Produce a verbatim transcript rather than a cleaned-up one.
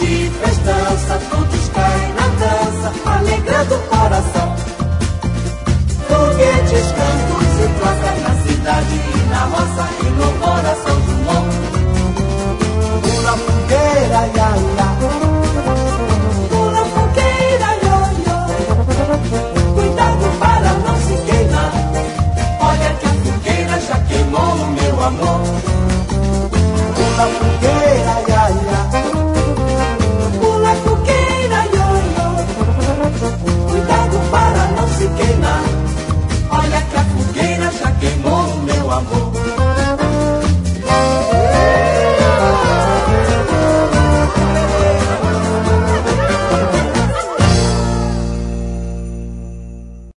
de festança, todos caem na dança, alegrando o coração. Foguetes, cantos e trocas na cidade e na roça, e no coração do mundo. Pula fogueira, ia, ia. Pula fogueira, io, io. Cuidado para não se queimar. Olha que a fogueira já queimou o meu amor. Pula fogueira, ia.